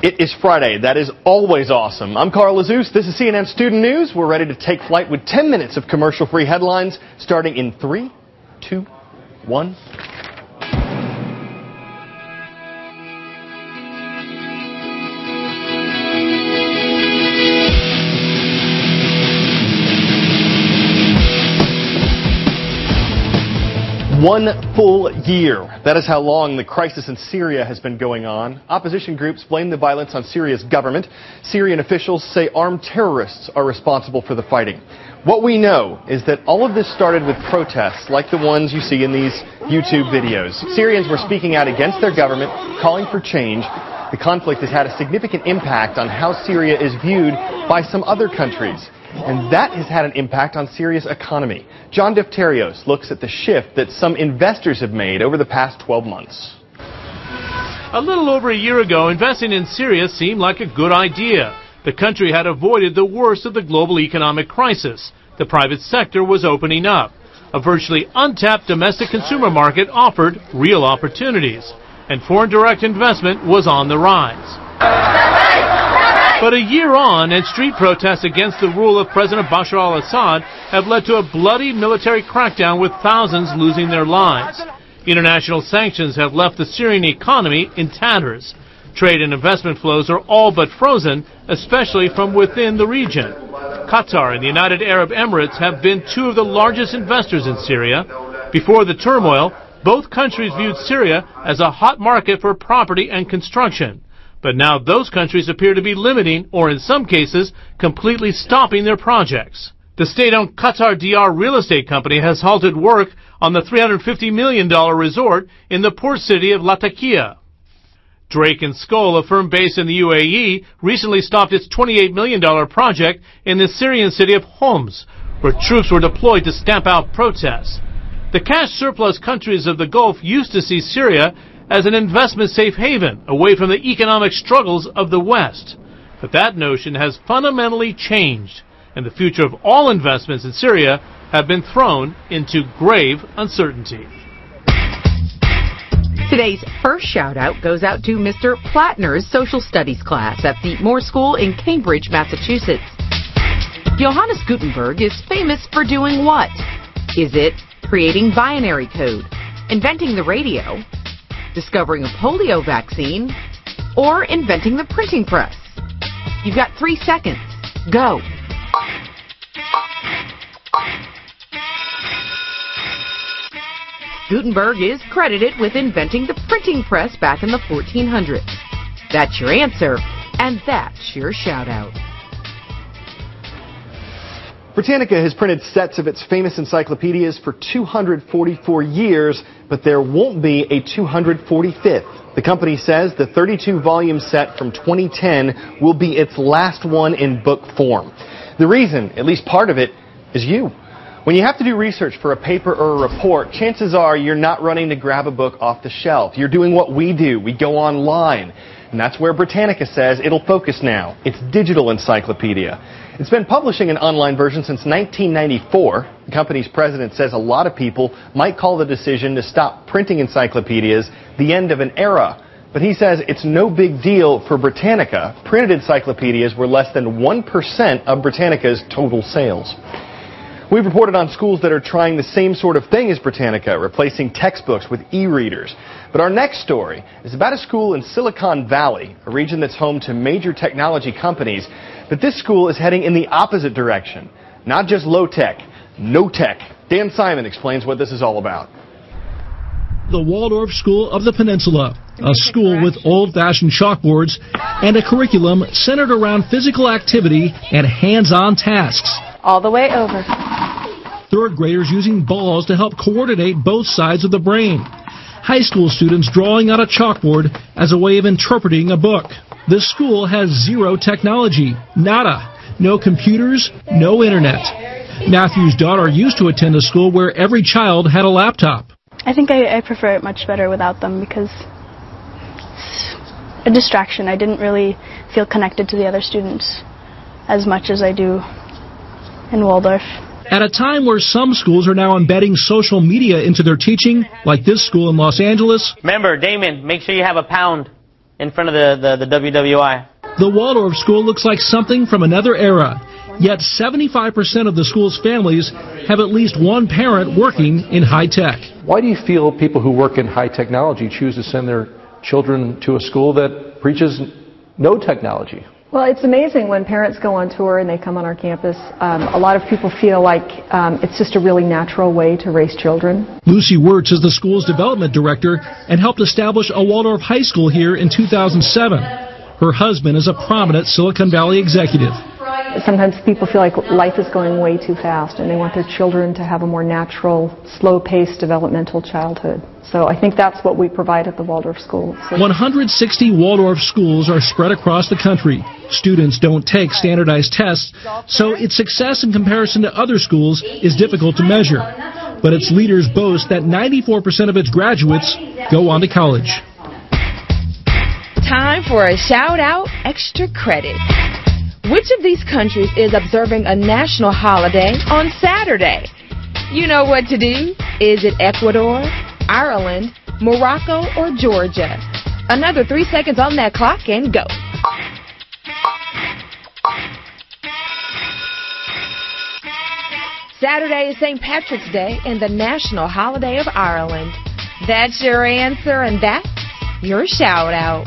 It is Friday. That is always awesome. I'm Carl Azus. This is CNN Student News. We're ready to take flight with 10 minutes of commercial-free headlines starting in 3, 2, 1. One full year. That is how long the crisis in Syria has been going on. Opposition groups blame the violence on Syria's government. Syrian officials say armed terrorists are responsible for the fighting. What we know is that all of this started with protests like the ones you see in these YouTube videos. Syrians were speaking out against their government, calling for change. The conflict has had a significant impact on how Syria is viewed by some other countries. And that has had an impact on Syria's economy. John Defterios looks at the shift that some investors have made over the past 12 months. A little over a year ago, investing in Syria seemed like a good idea. The country had avoided the worst of the global economic crisis. The private sector was opening up. A virtually untapped domestic consumer market offered real opportunities. And foreign direct investment was on the rise. But a year on, and street protests against the rule of President Bashar al-Assad have led to a bloody military crackdown with thousands losing their lives. International sanctions have left the Syrian economy in tatters. Trade and investment flows are all but frozen, especially from within the region. Qatar and the United Arab Emirates have been two of the largest investors in Syria. Before the turmoil, both countries viewed Syria as a hot market for property and construction. But now those countries appear to be limiting, or in some cases, completely stopping their projects. The state-owned Qatar DR real estate company has halted work on the $350 million resort in the port city of Latakia. Drake & Skoll, a firm based in the UAE, recently stopped its $28 million project in the Syrian city of Homs, where troops were deployed to stamp out protests. The cash surplus countries of the Gulf used to see Syria as an investment safe haven away from the economic struggles of the West. But that notion has fundamentally changed, and the future of all investments in Syria have been thrown into grave uncertainty. Today's first shout-out goes out to Mr. Plattner's social studies class at the Moore School in Cambridge, Massachusetts. Johannes Gutenberg is famous for doing what? Is it creating binary code, inventing the radio, discovering a polio vaccine, or inventing the printing press? You've got 3 seconds. Go. Gutenberg is credited with inventing the printing press back in the 1400s. That's your answer, and that's your shout-out. Britannica has printed sets of its famous encyclopedias for 244 years, but there won't be a 245th. The company says the 32-volume set from 2010 will be its last one in book form. The reason, at least part of it, is you. When you have to do research for a paper or a report, chances are you're not running to grab a book off the shelf. You're doing what we do. We go online. And that's where Britannica says it'll focus now. Its digital encyclopedia. It's been publishing an online version since 1994. The company's president says a lot of people might call the decision to stop printing encyclopedias the end of an era. But he says it's no big deal for Britannica. Printed encyclopedias were less than 1% of Britannica's total sales. We've reported on schools that are trying the same sort of thing as Britannica, replacing textbooks with e-readers. But our next story is about a school in Silicon Valley, a region that's home to major technology companies. But this school is heading in the opposite direction. Not just low tech, no tech. Dan Simon explains what this is all about. The Waldorf School of the Peninsula, a school with old-fashioned chalkboards and a curriculum centered around physical activity and hands-on tasks. All the way over. Third graders using balls to help coordinate both sides of the brain. High school students drawing on a chalkboard as a way of interpreting a book. This school has zero technology. Nada. No computers, no internet. Matthew's daughter used to attend a school where every child had a laptop. I think I prefer it much better without them because it's a distraction. I didn't really feel connected to the other students as much as I do in Waldorf. At a time where some schools are now embedding social media into their teaching, like this school in Los Angeles. Remember, Damon, make sure you have a pound. in front of the WWI. The Waldorf school looks like something from another era. Yet 75% of the school's families have at least one parent working in high tech. Why do you feel people who work in high technology choose to send their children to a school that preaches no technology? Well, it's amazing when parents go on tour and they come on our campus. A lot of people feel like it's just a really natural way to raise children. Lucy Wirtz is the school's development director and helped establish a Waldorf high school here in 2007. Her husband is a prominent Silicon Valley executive. Sometimes people feel like life is going way too fast and they want their children to have a more natural, slow-paced developmental childhood. So I think that's what we provide at the Waldorf School. 160 Waldorf schools are spread across the country. Students don't take standardized tests, so its success in comparison to other schools is difficult to measure. But its leaders boast that 94% of its graduates go on to college. Time for a shout-out extra credit. Which of these countries is observing a national holiday on Saturday? You know what to do. Is it Ecuador, Ireland, Morocco, or Georgia? Another 3 seconds on that clock and go. Saturday is St. Patrick's Day and the national holiday of Ireland. That's your answer, and that's your shout-out.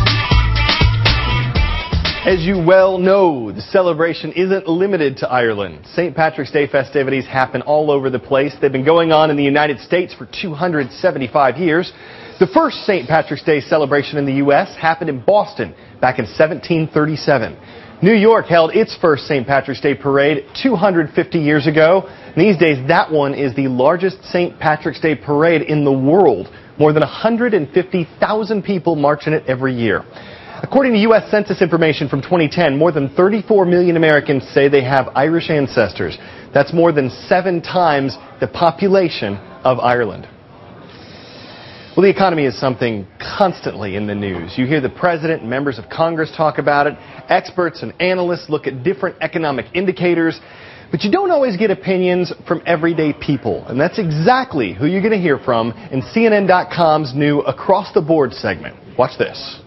As you well know, the celebration isn't limited to Ireland. St. Patrick's Day festivities happen all over the place. They've been going on in the United States for 275 years. The first St. Patrick's Day celebration in the U.S. happened in Boston back in 1737. New York held its first St. Patrick's Day parade 250 years ago. And these days, that one is the largest St. Patrick's Day parade in the world. More than 150,000 people march in it every year. According to U.S. Census information from 2010, more than 34 million Americans say they have Irish ancestors. That's more than 7 times the population of Ireland. Well, the economy is something constantly in the news. You hear the president and members of Congress talk about it. Experts and analysts look at different economic indicators. But you don't always get opinions from everyday people. And that's exactly who you're going to hear from in CNN.com's new Across the Board segment. Watch this.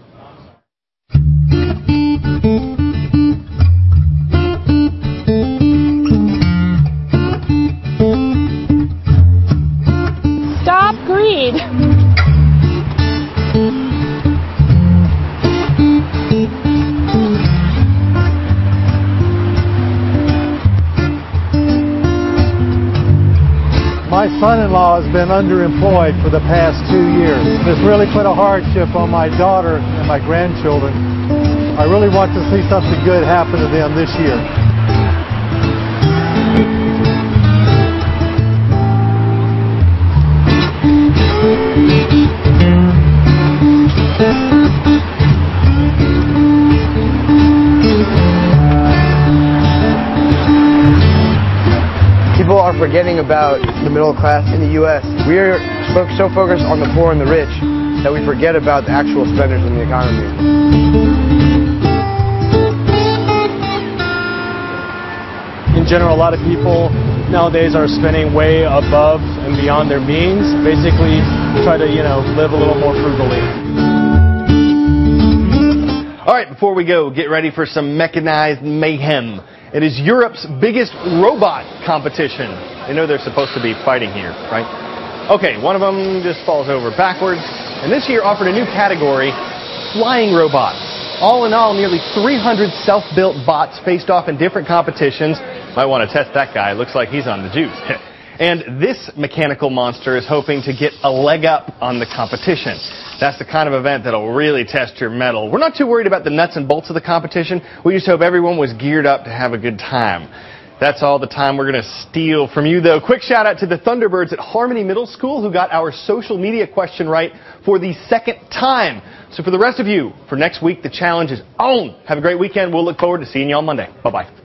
Stop greed. My son-in-law has been underemployed for the past 2 years. This really put a hardship on my daughter and my grandchildren. I really want to see something good happen to them this year. People are forgetting about the middle class in the U.S. We are so focused on the poor and the rich that we forget about the actual spenders in the economy. In general, a lot of people nowadays are spending way above and beyond their means. Basically, try to, live a little more frugally. All right, before we go, get ready for some mechanized mayhem. It is Europe's biggest robot competition. They know they're supposed to be fighting here, right? Okay, one of them just falls over backwards. And this year offered a new category, flying robots. All in all, nearly 300 self-built bots faced off in different competitions. Might want to test that guy. Looks like he's on the juice. And this mechanical monster is hoping to get a leg up on the competition. That's the kind of event that'll really test your mettle. We're not too worried about the nuts and bolts of the competition. We just hope everyone was geared up to have a good time. That's all the time we're going to steal from you, though. Quick shout out to the Thunderbirds at Harmony Middle School who got our social media question right for the second time. So for the rest of you, for next week, the challenge is on. Have a great weekend. We'll look forward to seeing you on Monday. Bye-bye.